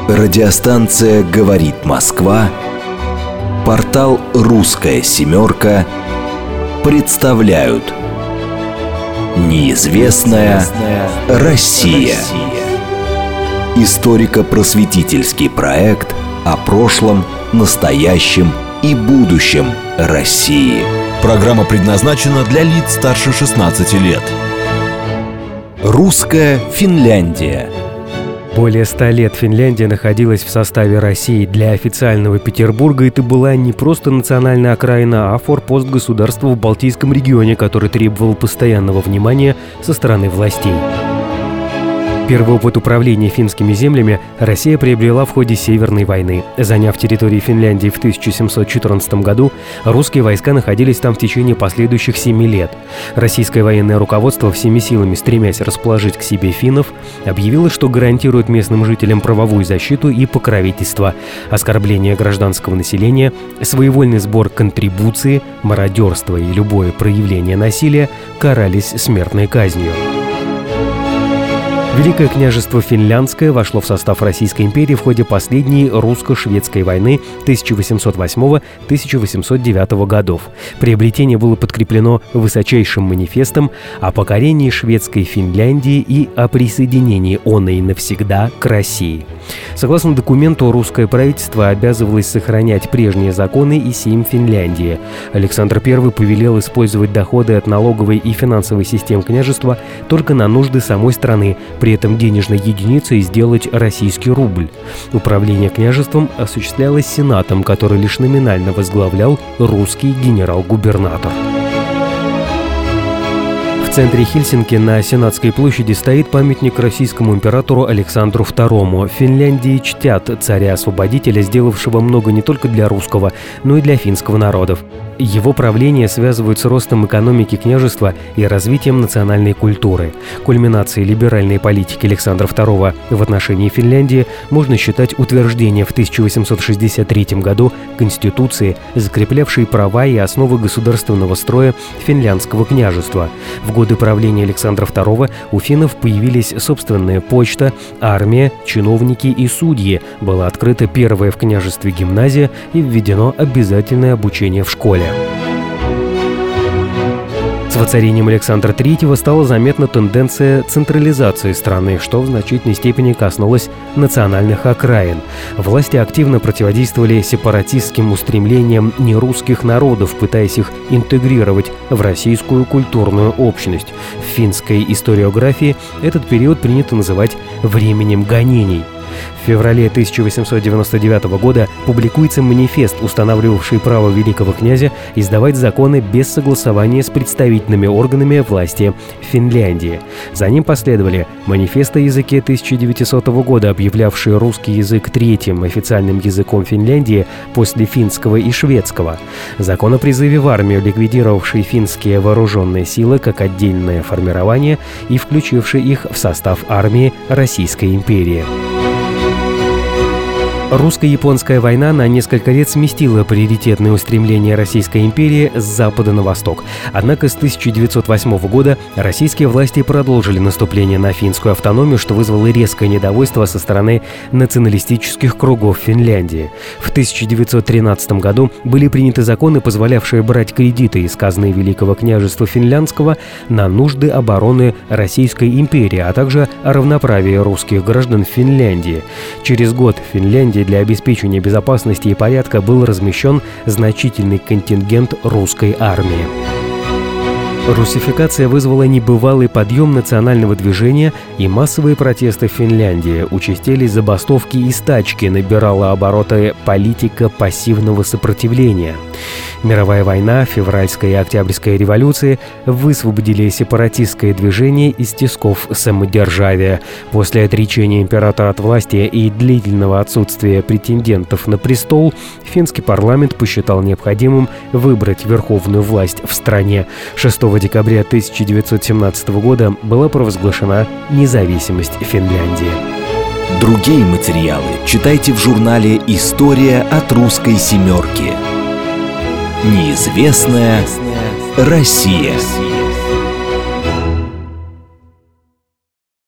Радиостанция «Говорит Москва», портал «Русская семерка» представляют «Неизвестная Россия». Историко-просветительский проект о прошлом, настоящем и будущем России. Программа предназначена для лиц старше 16 лет. Русская Финляндия. Более 100 лет Финляндия находилась в составе России. Для официального Петербурга это была не просто национальная окраина, а форпост государства в Балтийском регионе, который требовал постоянного внимания со стороны властей. Первый опыт управления финскими землями Россия приобрела в ходе Северной войны. Заняв территорию Финляндии в 1714 году, русские войска находились там в течение последующих 7 лет. Российское военное руководство, всеми силами стремясь расположить к себе финнов, объявило, что гарантирует местным жителям правовую защиту и покровительство. Оскорбление гражданского населения, своевольный сбор контрибуции, мародерство и любое проявление насилия карались смертной казнью. Великое княжество Финляндское вошло в состав Российской империи в ходе последней русско-шведской войны 1808-1809 годов. Приобретение было подкреплено высочайшим манифестом о покорении шведской Финляндии и о присоединении оной навсегда к России. Согласно документу, русское правительство обязывалось сохранять прежние законы и сейм Финляндии. Александр I повелел использовать доходы от налоговой и финансовой систем княжества только на нужды самой страны, при этом денежной единицей сделать российский рубль. Управление княжеством осуществлялось сенатом, который лишь номинально возглавлял русский генерал-губернатор. В центре Хельсинки на Сенатской площади стоит памятник российскому императору Александру II. В Финляндии чтят царя-освободителя, сделавшего много не только для русского, но и для финского народов. Его правление связывают с ростом экономики княжества и развитием национальной культуры. Кульминацией либеральной политики Александра II в отношении Финляндии можно считать утверждение в 1863 году Конституции, закреплявшей права и основы государственного строя финляндского княжества. В годы правления Александра II у финнов появились собственная почта, армия, чиновники и судьи. Была открыта первая в княжестве гимназия и введено обязательное обучение в школе. С воцарением Александра III стала заметна тенденция централизации страны, что в значительной степени коснулось национальных окраин. Власти активно противодействовали сепаратистским устремлениям нерусских народов, пытаясь их интегрировать в российскую культурную общность. В финской историографии этот период принято называть «временем гонений». В феврале 1899 года публикуется манифест, устанавливавший право великого князя издавать законы без согласования с представительными органами власти Финляндии. За ним последовали манифест о языке 1900 года, объявлявший русский язык третьим официальным языком Финляндии после финского и шведского. Закон о призыве в армию, ликвидировавший финские вооруженные силы как отдельное формирование и включивший их в состав армии Российской империи. Русско-японская война на несколько лет сместила приоритетные устремления Российской империи с запада на восток. Однако с 1908 года российские власти продолжили наступление на финскую автономию, что вызвало резкое недовольство со стороны националистических кругов Финляндии. В 1913 году были приняты законы, позволявшие брать кредиты из казны Великого княжества Финляндского на нужды обороны Российской империи, а также о равноправии русских граждан в Финляндии. Через год в Финляндии для обеспечения безопасности и порядка был размещен значительный контингент русской армии. Руссификация вызвала небывалый подъем национального движения и массовые протесты в Финляндии. Участились забастовки и стачки, набирала обороты политика пассивного сопротивления. Мировая война, февральская и октябрьская революции высвободили сепаратистское движение из тисков самодержавия. После отречения императора от власти и длительного отсутствия претендентов на престол, финский парламент посчитал необходимым выбрать верховную власть в стране. 6 декабря 1917 года была провозглашена независимость Финляндии. Другие материалы читайте в журнале «История от русской семерки». Неизвестная Россия.